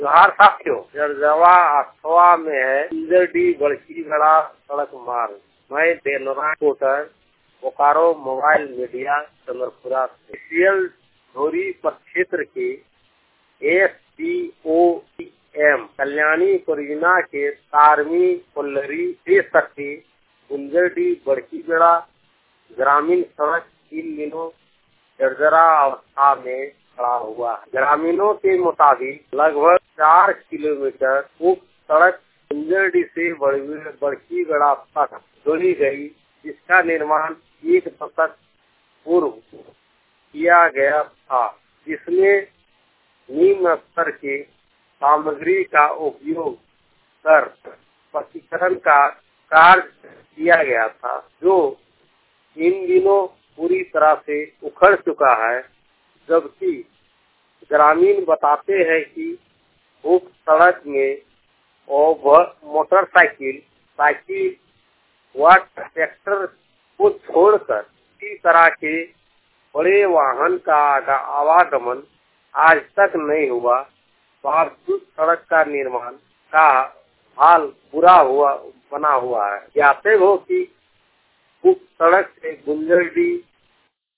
जोहार साथियों, जरजवा अथवा में है इंजरडी बड़की गड़ा सड़क मार्ग। मैं Delora reporter Bokaro mobile media Chandrapura से सीएल धोरी प्रक्षेत्र के SDOM कल्याणी परियोजना के 17वीं पल्लरी से सकती इंजरडी बड़की गड़ा ग्रामीण सड़क इन दिनों जर्जरा अवस्था में खड़ा हुआ है। ग्रामीणों के मुताबिक लगभग 4 किलोमीटर उप सड़क इंजरडी से बड़की गड़ा तक जोड़ी गई, जिसका निर्माण 1 दशक पूर्व किया गया था, जिसमें निम्न स्तर के सामग्री का उपयोग कर पक्कीकरण का कार्य किया गया था, जो इन दिनों पूरी तरह से उखड़ चुका है। जबकि ग्रामीण बताते हैं कि उप सड़क में मोटरसाइकिल, साइकिल व ट्रैक्टर को छोड़कर किसी तरह के बड़े वाहन का आवागमन आज तक नहीं हुआ। बावजूद सड़क का निर्माण का हाल बना हुआ है। ज्ञात हो कि उप सड़क से गुंजरडी